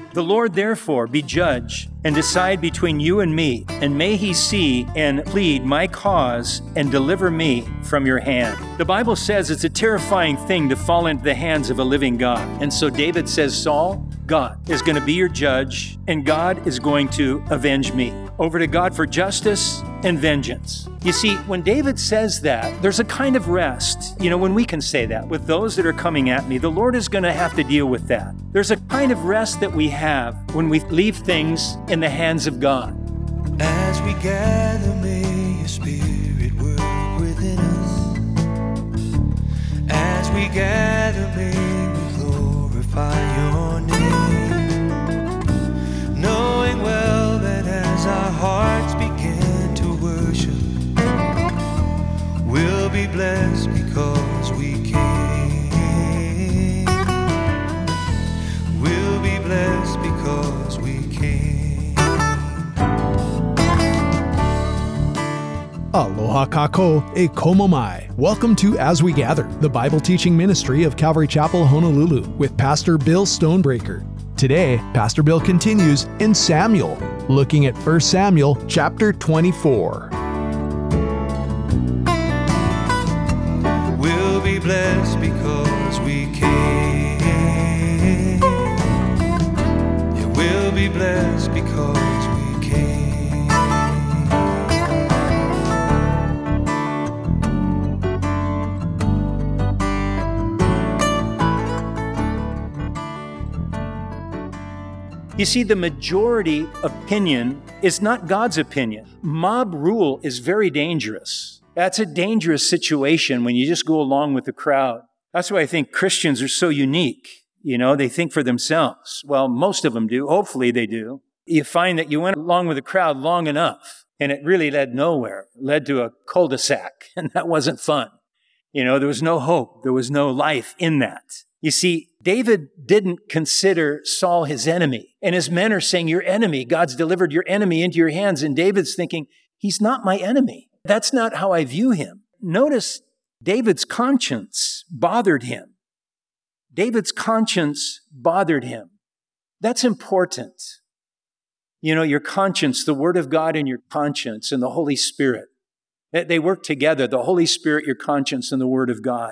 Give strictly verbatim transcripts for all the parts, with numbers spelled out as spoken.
The Lord therefore be judge and decide between you and me, and may he see and plead my cause and deliver me from your hand. The Bible says it's a terrifying thing to fall into the hands of a living God. And so David says, Saul, God is going to be your judge, and God is going to avenge me. Over to God for justice and vengeance. You see, when David says that, there's a kind of rest. You know, when we can say that, with those that are coming at me, the Lord is going to have to deal with that. There's a kind of rest that we have when we leave things in the hands of God. As we gather, may your Spirit work within us. As we gather, may we glorify your name, knowing well that as our hearts begin to worship, we'll be blessed because we came. We'll be blessed because we came. Aloha kako e komo mai. Welcome to As We Gather, the Bible teaching ministry of Calvary Chapel, Honolulu, with Pastor Bill Stonebreaker. Today, Pastor Bill continues in Samuel, looking at First Samuel chapter twenty-four. We'll be blessed because we came. Yeah, we'll be blessed because we came. You see, the majority opinion is not God's opinion. Mob rule is very dangerous. That's a dangerous situation when you just go along with the crowd. That's why I think Christians are so unique. You know, they think for themselves. Well, most of them do. Hopefully they do. You find that you went along with the crowd long enough, and it really led nowhere. It led to a cul-de-sac, and that wasn't fun. You know, there was no hope. There was no life in that. You see, David didn't consider Saul his enemy. And his men are saying, your enemy, God's delivered your enemy into your hands. And David's thinking, he's not my enemy. That's not how I view him. Notice David's conscience bothered him. David's conscience bothered him. That's important. You know, your conscience, the Word of God and your conscience and the Holy Spirit. They work together, the Holy Spirit, your conscience, and the Word of God.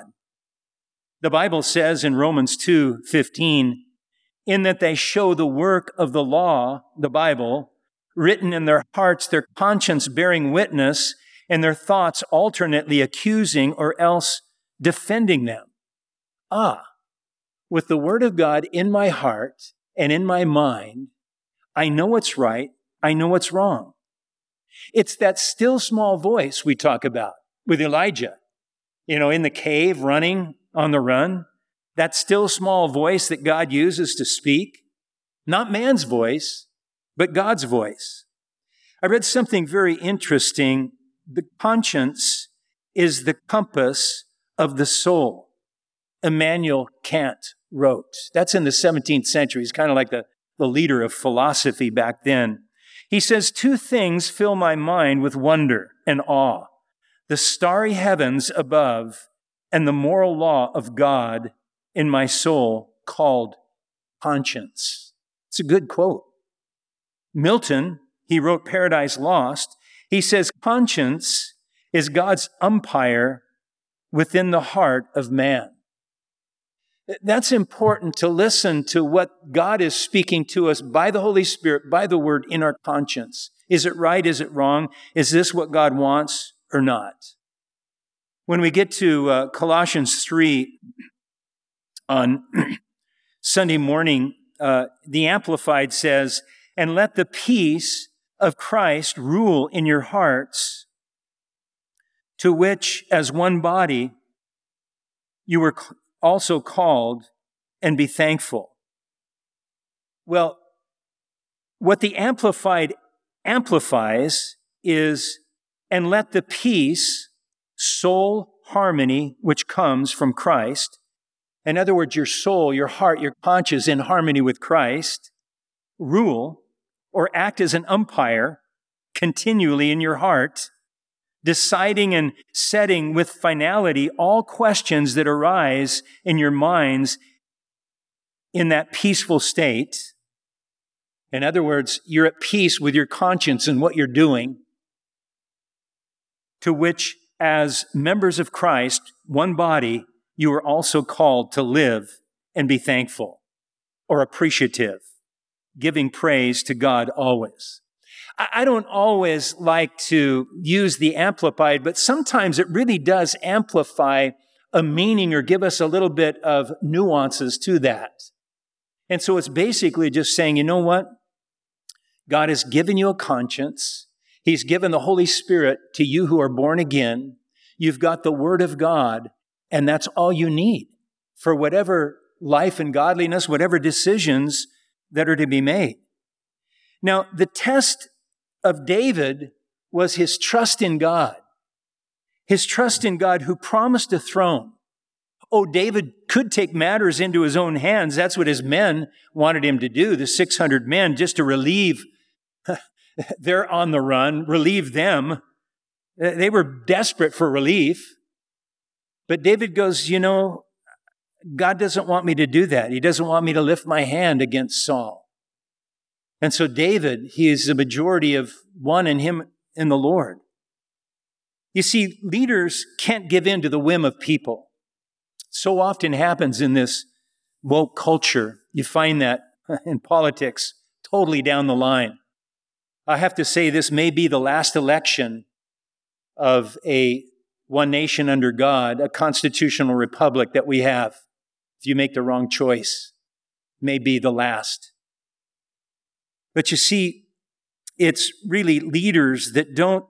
The Bible says in Romans two fifteen, in that they show the work of the law, the Bible, written in their hearts, their conscience bearing witness, and their thoughts alternately accusing or else defending them. Ah, with the Word of God in my heart and in my mind, I know what's right, I know what's wrong. It's that still small voice we talk about with Elijah, you know, in the cave running on the run. That still small voice that God uses to speak, not man's voice, but God's voice. I read something very interesting. The conscience is the compass of the soul. Immanuel Kant wrote. That's in the seventeenth century. He's kind of like the, the leader of philosophy back then. He says, two things fill my mind with wonder and awe. The starry heavens above and the moral law of God in my soul called conscience. It's a good quote. Milton, he wrote Paradise Lost. He says, conscience is God's umpire within the heart of man. That's important to listen to what God is speaking to us by the Holy Spirit, by the Word in our conscience. Is it right? Is it wrong? Is this what God wants or not? When we get to uh, Colossians three on Sunday morning, uh, the Amplified says, and let the peace of Christ rule in your hearts, to which as one body you were also called, and be thankful. Well, what the Amplified amplifies is, and let the peace, soul harmony, which comes from Christ. In other words, your soul, your heart, your conscience in harmony with Christ, rule or act as an umpire continually in your heart, deciding and setting with finality all questions that arise in your minds in that peaceful state. In other words, you're at peace with your conscience and what you're doing, to which, as members of Christ, one body, you are also called to live and be thankful or appreciative, giving praise to God always. I don't always like to use the Amplified, but sometimes it really does amplify a meaning or give us a little bit of nuances to that. And so it's basically just saying, you know what? God has given you a conscience. He's given the Holy Spirit to you who are born again. You've got the Word of God, and that's all you need for whatever life and godliness, whatever decisions that are to be made. Now, the test of David was his trust in God. His trust in God who promised a throne. Oh, David could take matters into his own hands. That's what his men wanted him to do, the six hundred men, just to relieve, they're on the run, relieve them. They were desperate for relief. But David goes, you know, God doesn't want me to do that. He doesn't want me to lift my hand against Saul. And so David, he is the majority of one in him in the Lord. You see, leaders can't give in to the whim of people. So often happens in this woke culture. You find that in politics, totally down the line. I have to say this may be the last election of a one nation under God, a constitutional republic that we have. If you make the wrong choice, may be the last. But you see, it's really leaders that don't,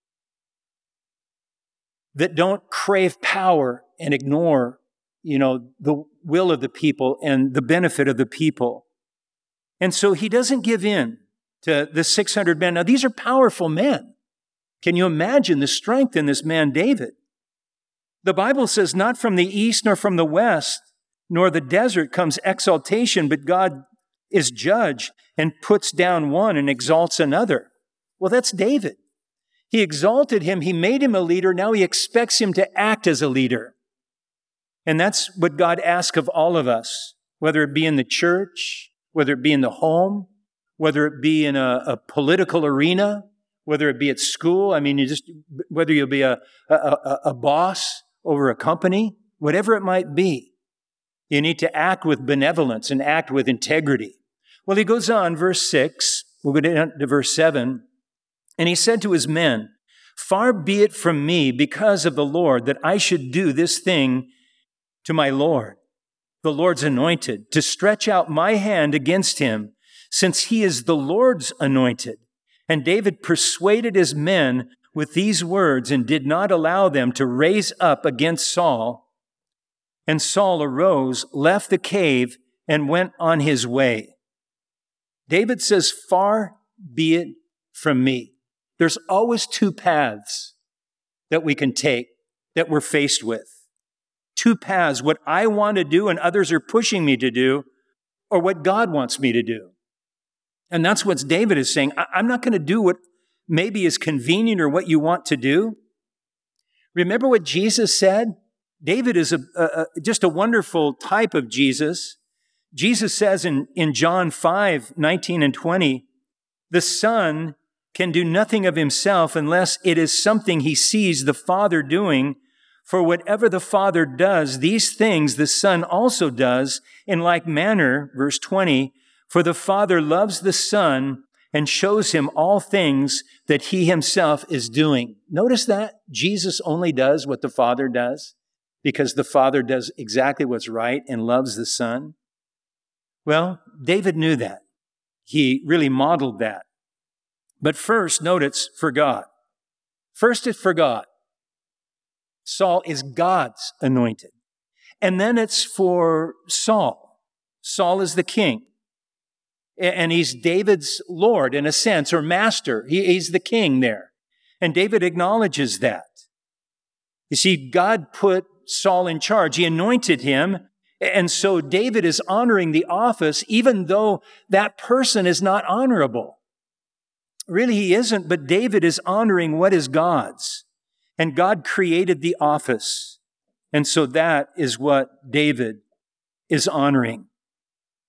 that don't crave power and ignore, you know, the will of the people and the benefit of the people. And so he doesn't give in to the six hundred men. Now, these are powerful men. Can you imagine the strength in this man, David? The Bible says, not from the east nor from the west, nor the desert comes exaltation, but God is judge and puts down one and exalts another. Well, that's David. He exalted him. He made him a leader. Now he expects him to act as a leader. And that's what God asks of all of us, whether it be in the church, whether it be in the home, whether it be in a, a political arena, whether it be at school. I mean, you just whether you'll be a, a, a, a boss over a company, whatever it might be, you need to act with benevolence and act with integrity. Well, he goes on, verse six, we'll go down to verse seven, and he said to his men, far be it from me because of the Lord that I should do this thing to my Lord, the Lord's anointed, to stretch out my hand against him, since he is the Lord's anointed. And David persuaded his men with these words and did not allow them to raise up against Saul. And Saul arose, left the cave, and went on his way. David says, far be it from me. There's always two paths that we can take that we're faced with. Two paths, what I want to do and others are pushing me to do, or what God wants me to do. And that's what David is saying. I'm not going to do what maybe is convenient or what you want to do. Remember what Jesus said? David is a, a, just a wonderful type of Jesus. Jesus says in, in John five, nineteen and twenty, the Son can do nothing of himself unless it is something he sees the Father doing. For whatever the Father does, these things the Son also does in like manner, verse twenty, for the Father loves the Son and shows him all things that he himself is doing. Notice that Jesus only does what the Father does because the Father does exactly what's right and loves the Son. Well, David knew that. He really modeled that. But first, note it's for God. First, it's for God. Saul is God's anointed. And then it's for Saul. Saul is the king. And he's David's Lord in a sense, or master. He, he's the king there. And David acknowledges that. You see, God put Saul in charge. He anointed him. And so David is honoring the office, even though that person is not honorable. Really, he isn't, but David is honoring what is God's. And God created the office. And so that is what David is honoring.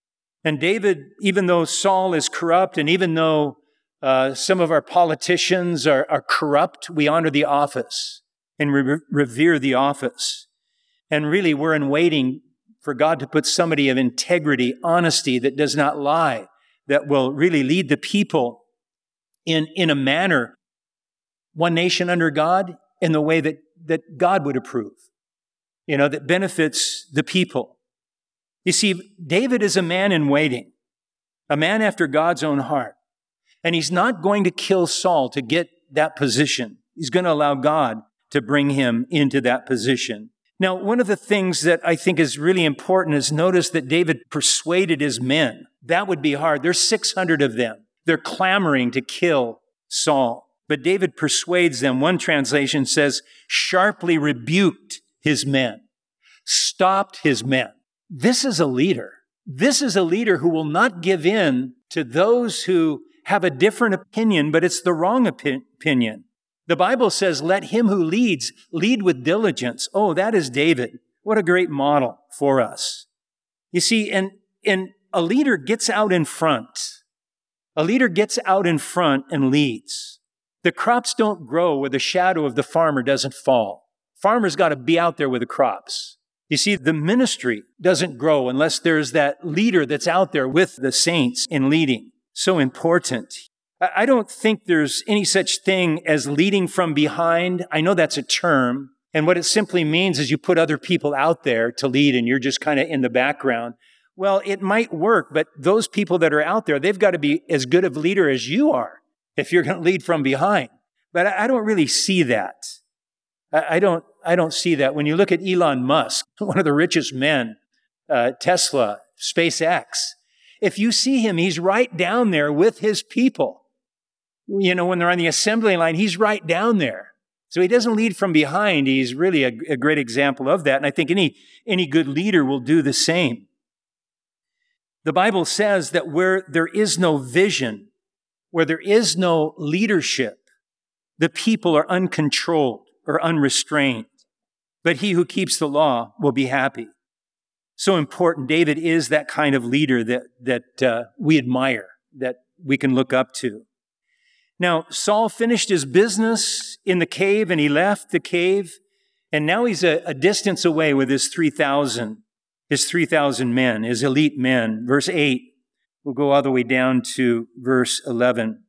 And David, even though Saul is corrupt, and even though uh, some of our politicians are, are corrupt, we honor the office and re- revere the office. And really, we're in waiting for God to put somebody of integrity, honesty, that does not lie, that will really lead the people in, in a manner, one nation under God, in the way that, that God would approve, you know, that benefits the people. You see, David is a man in waiting, a man after God's own heart. And he's not going to kill Saul to get that position. He's going to allow God to bring him into that position. Now, one of the things that I think is really important is notice that David persuaded his men. That would be hard. There's six hundred of them. They're clamoring to kill Saul. But David persuades them. One translation says, sharply rebuked his men, stopped his men. This is a leader. This is a leader who will not give in to those who have a different opinion, but it's the wrong opi- opinion. The Bible says, let him who leads, lead with diligence. Oh, that is David. What a great model for us. You see, and, and a leader gets out in front. A leader gets out in front and leads. The crops don't grow where the shadow of the farmer doesn't fall. Farmer's got to be out there with the crops. You see, the ministry doesn't grow unless there's that leader that's out there with the saints in leading. So important. I don't think there's any such thing as leading from behind. I know that's a term. And what it simply means is you put other people out there to lead and you're just kind of in the background. Well, it might work, but those people that are out there, they've got to be as good of a leader as you are if you're going to lead from behind. But I don't really see that. I don't, I don't see that. When you look at Elon Musk, one of the richest men, uh, Tesla, SpaceX, if you see him, he's right down there with his people. You know, when they're on the assembly line, he's right down there. So he doesn't lead from behind. He's really a, a great example of that. And I think any, any good leader will do the same. The Bible says that where there is no vision, where there is no leadership, the people are uncontrolled or unrestrained. But he who keeps the law will be happy. So important. David is that kind of leader that, that uh, we admire, that we can look up to. Now, Saul finished his business in the cave and he left the cave. And now he's a, a distance away with his three thousand, his three thousand men, his elite men. Verse eight, we'll go all the way down to verse eleven.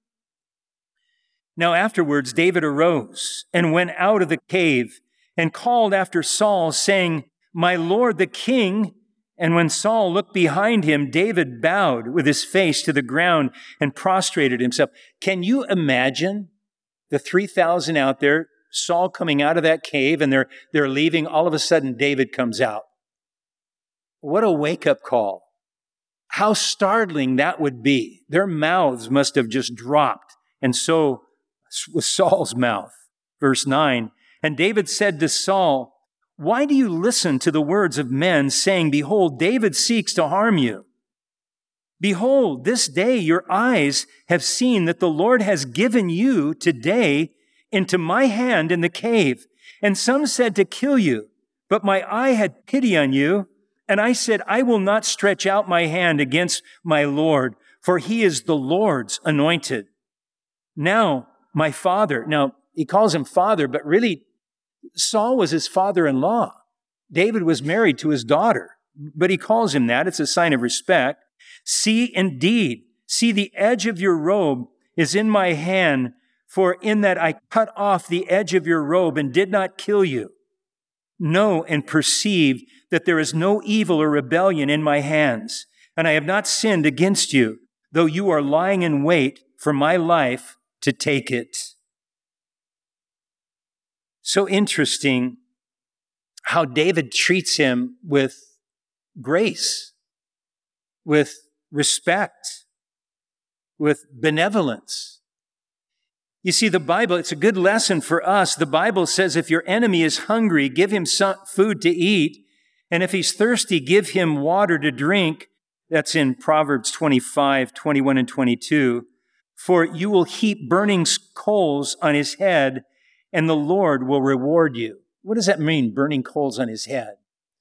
Now afterwards, David arose and went out of the cave and called after Saul, saying, my lord, the king. And when Saul looked behind him, David bowed with his face to the ground and prostrated himself. Can you imagine the three thousand out there, Saul coming out of that cave and they're, they're leaving? All of a sudden, David comes out. What a wake-up call. How startling that would be. Their mouths must have just dropped. And so was Saul's mouth. Verse nine, and David said to Saul, why do you listen to the words of men, saying, behold, David seeks to harm you? Behold, this day your eyes have seen that the Lord has given you today into my hand in the cave. And some said to kill you, but my eye had pity on you. And I said, I will not stretch out my hand against my Lord, for he is the Lord's anointed. Now, my father, now he calls him father, but really Saul was his father-in-law. David was married to his daughter, but he calls him that. It's a sign of respect. See, indeed, see the edge of your robe is in my hand, for in that I cut off the edge of your robe and did not kill you. Know and perceive that there is no evil or rebellion in my hands, and I have not sinned against you, though you are lying in wait for my life to take it. So interesting how David treats him with grace, with respect, with benevolence. You see, the Bible, it's a good lesson for us. The Bible says if your enemy is hungry, give him some food to eat. And if he's thirsty, give him water to drink. That's in Proverbs twenty-five, twenty-one, and twenty-two. For you will heap burning coals on his head, and the Lord will reward you. What does that mean, burning coals on his head?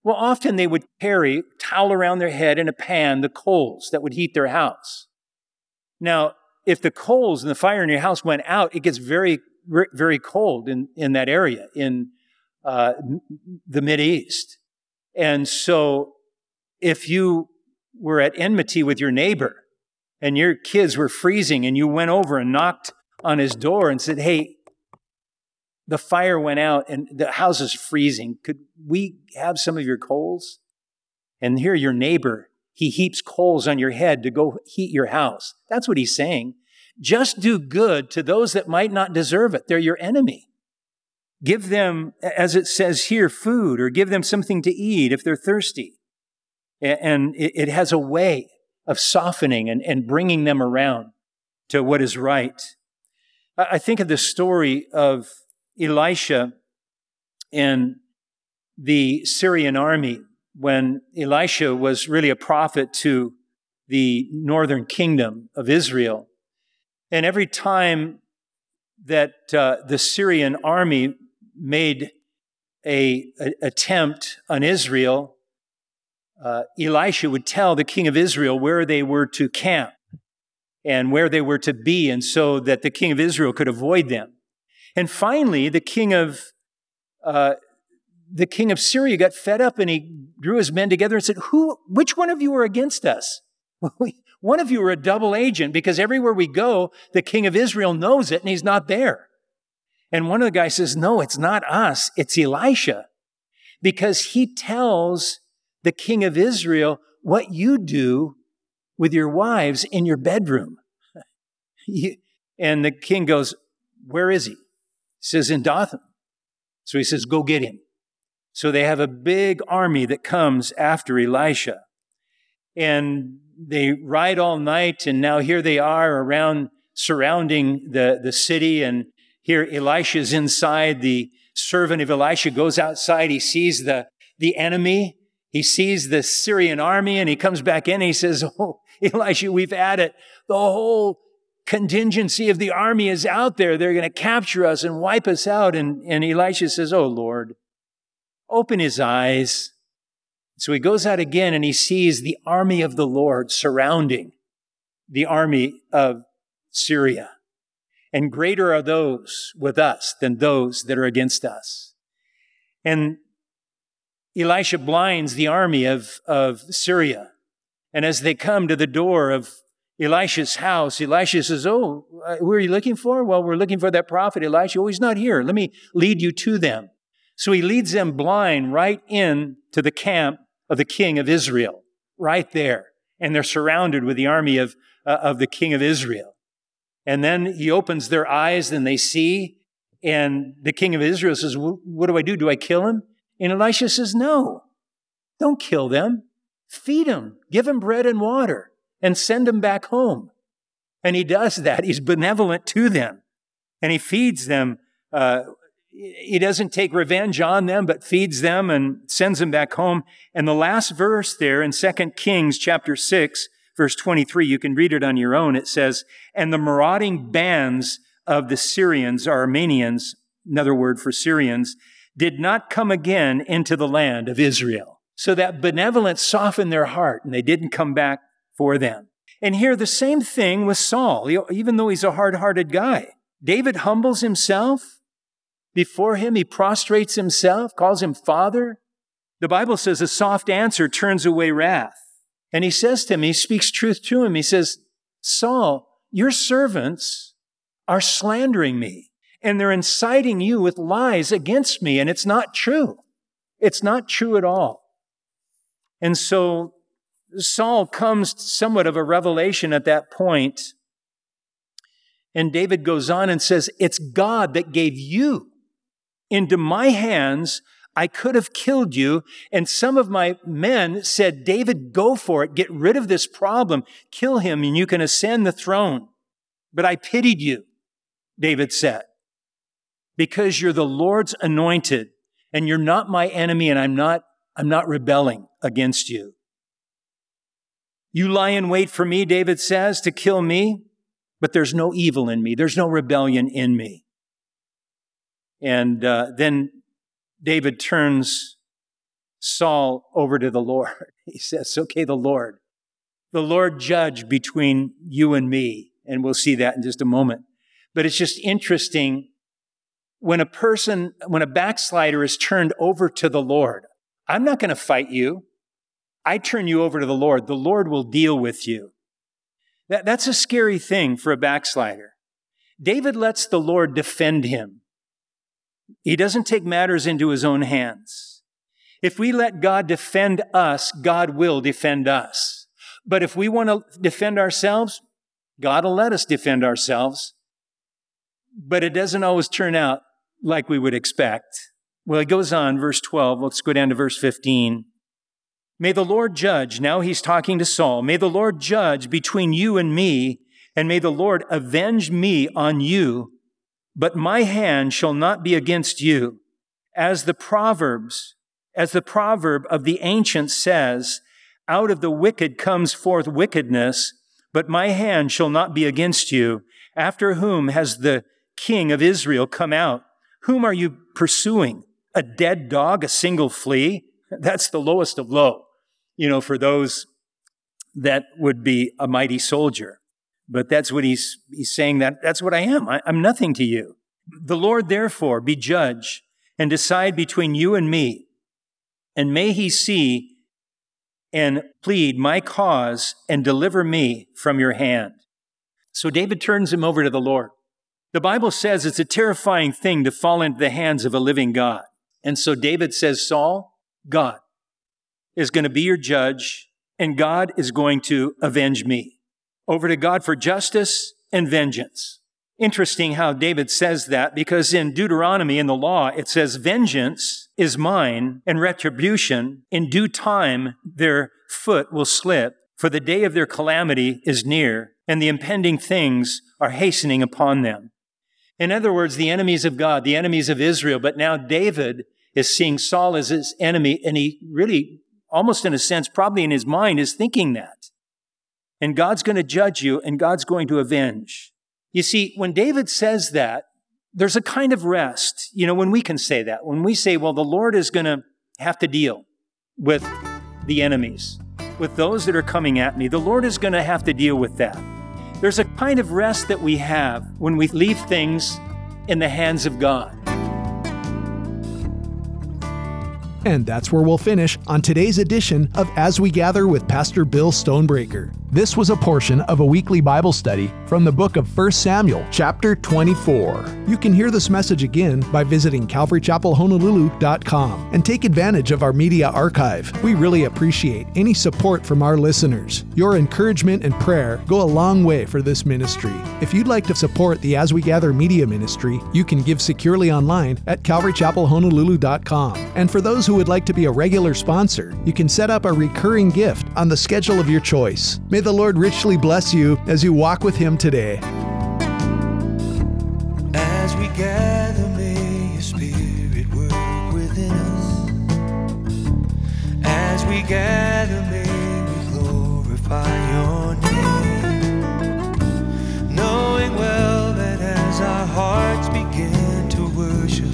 Well, often they would carry, towel around their head in a pan, the coals that would heat their house. Now, if the coals and the fire in your house went out, it gets very, very cold in, in that area, in uh, the Mideast. And so if you were at enmity with your neighbor and your kids were freezing and you went over and knocked on his door and said, hey, the fire went out and the house is freezing. Could we have some of your coals? And here your neighbor, he heaps coals on your head to go heat your house. That's what he's saying. Just do good to those that might not deserve it. They're your enemy. Give them, as it says here, food, or give them something to eat if they're thirsty. And it has a way of softening and, and bringing them around to what is right. I think of the story of Elisha and the Syrian army when Elisha was really a prophet to the northern kingdom of Israel. And every time that uh, the Syrian army made a, a attempt on Israel, uh, Elisha would tell the king of Israel where they were to camp and where they were to be, and so that the king of Israel could avoid them. And finally, the king of uh, the king of Syria got fed up, and he drew his men together and said, "Who? Which one of you are against us? One of you are a double agent, because everywhere we go, the king of Israel knows it, and he's not there." And one of the guys says, "No, it's not us. It's Elisha, because he tells the king of Israel what you do with your wives in your bedroom." And the king goes, "Where is he?" He says, "In Dothan." So he says, "Go get him." So they have a big army that comes after Elisha. And they ride all night, and now here they are around surrounding the, the city. And here Elisha's inside. The servant of Elisha goes outside. He sees the, the enemy. He sees the Syrian army, and he comes back in and he says, "Oh, Elisha, we've had it. The whole contingency of the army is out there. They're going to capture us and wipe us out." And, and Elisha says, "Oh, Lord, open his eyes." So he goes out again and he sees the army of the Lord surrounding the army of Syria. And greater are those with us than those that are against us. And Elisha blinds the army of, of Syria. And as they come to the door of Elisha's house, Elisha says, "Oh, who are you looking for?" "Well, we're looking for that prophet Elisha." "Oh, he's not here. Let me lead you to them." So he leads them blind right in to the camp of the king of Israel, right there. And they're surrounded with the army of, uh, of the king of Israel. And then he opens their eyes and they see, and the king of Israel says, well, "What do I do? Do I kill him?" And Elisha says, "No, don't kill them. Feed them, give them bread and water, and send them back home." And he does that. He's benevolent to them. And he feeds them. Uh, he doesn't take revenge on them, but feeds them and sends them back home. And the last verse there in Second Kings chapter six, verse twenty-three, you can read it on your own. It says, "And the marauding bands of the Syrians," or Armenians, another word for Syrians, "did not come again into the land of Israel." So that benevolence softened their heart, and they didn't come back for them. And here the same thing with Saul, even though he's a hard-hearted guy. David humbles himself before him. He prostrates himself, calls him Father. The Bible says a soft answer turns away wrath. And he says to him, he speaks truth to him. He says, "Saul, your servants are slandering me, and they're inciting you with lies against me, and it's not true. It's not true at all." And so Saul comes somewhat of a revelation at that point. And David goes on and says, "It's God that gave you into my hands. I could have killed you." And some of my men said, "David, go for it. Get rid of this problem. Kill him and you can ascend the throne. But I pitied you," David said, "because you're the Lord's anointed and you're not my enemy, and I'm not, I'm not rebelling against you. You lie in wait for me," David says, "to kill me, but there's no evil in me. There's no rebellion in me." And uh, then David turns Saul over to the Lord. He says, okay, the Lord. The Lord judge between you and me. And we'll see that in just a moment. But it's just interesting when a person, when a backslider is turned over to the Lord. I'm not going to fight you. I turn you over to the Lord. The Lord will deal with you. That, that's a scary thing for a backslider. David lets the Lord defend him. He doesn't take matters into his own hands. If we let God defend us, God will defend us. But if we want to defend ourselves, God will let us defend ourselves. But it doesn't always turn out like we would expect. Well, it goes on, verse twelve. Let's go down to verse fifteen. May the Lord judge, now he's talking to Saul, may the Lord judge between you and me, and may the Lord avenge me on you, but my hand shall not be against you. As the Proverbs, as the proverb of the ancient says, out of the wicked comes forth wickedness, but my hand shall not be against you. After whom has the king of Israel come out? Whom are you pursuing? A dead dog, a single flea? That's the lowest of low, you know, for those that would be a mighty soldier. But that's what he's, he's saying, that that's what I am. I, I'm nothing to you. The Lord, therefore, be judge and decide between you and me. And may he see and plead my cause and deliver me from your hand. So David turns him over to the Lord. The Bible says it's a terrifying thing to fall into the hands of a living God. And so David says, Saul, God is going to be your judge, and God is going to avenge me. Over to God for justice and vengeance. Interesting how David says that, because in Deuteronomy, in the law, it says, vengeance is mine, and retribution, in due time their foot will slip, for the day of their calamity is near, and the impending things are hastening upon them. In other words, the enemies of God, the enemies of Israel, but now David is seeing Saul as his enemy, and he really, almost in a sense, probably in his mind, is thinking that. And God's going to judge you, and God's going to avenge. You see, when David says that, there's a kind of rest. You know, when we can say that, when we say, well, the Lord is going to have to deal with the enemies, with those that are coming at me. The Lord is going to have to deal with that. There's a kind of rest that we have when we leave things in the hands of God. And that's where we'll finish on today's edition of As We Gather with Pastor Bill Stonebreaker. This was a portion of a weekly Bible study from the book of First Samuel, chapter twenty-four. You can hear this message again by visiting calvary chapel honolulu dot com and take advantage of our media archive. We really appreciate any support from our listeners. Your encouragement and prayer go a long way for this ministry. If you'd like to support the As We Gather media ministry, you can give securely online at calvary chapel honolulu dot com. And for those who would like to be a regular sponsor, you can set up a recurring gift on the schedule of your choice. May the Lord richly bless you as you walk with Him today. As we gather, may your Spirit work within us. As we gather, may we glorify your name, knowing well that as our hearts begin to worship,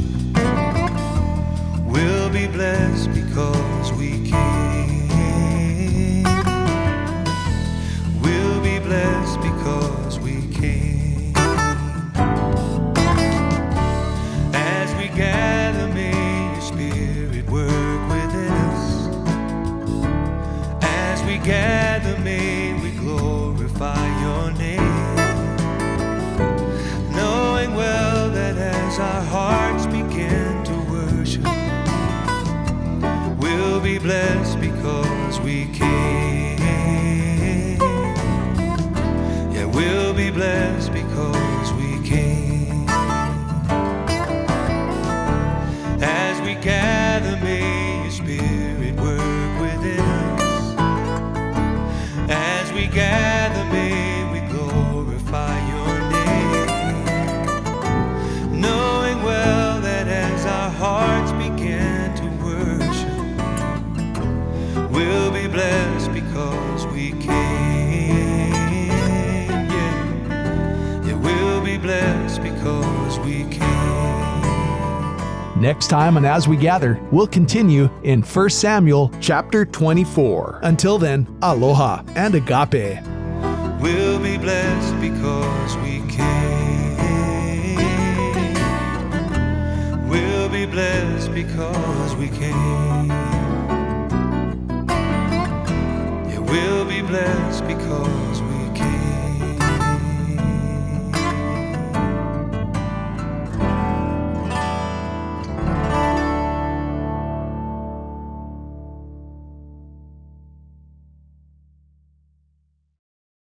we'll be blessed because we came. We'll be blessed because we came. As we gather, may your Spirit work within us. As we gather, may we glorify your name, knowing well that as our hearts begin to worship, we'll be blessed because we came. Yeah, we'll be blessed because we came. As we gather, may your Spirit work within us. As we gather, may we glorify your name, knowing well that as our hearts begin to we'll be blessed because we came. Yeah, yeah, we'll be blessed because we came. Next time on As We Gather, we'll continue in First Samuel chapter twenty-four. Until then, aloha and agape. We'll be blessed because we came. We'll be blessed because we came. Yeah, we'll be blessed because we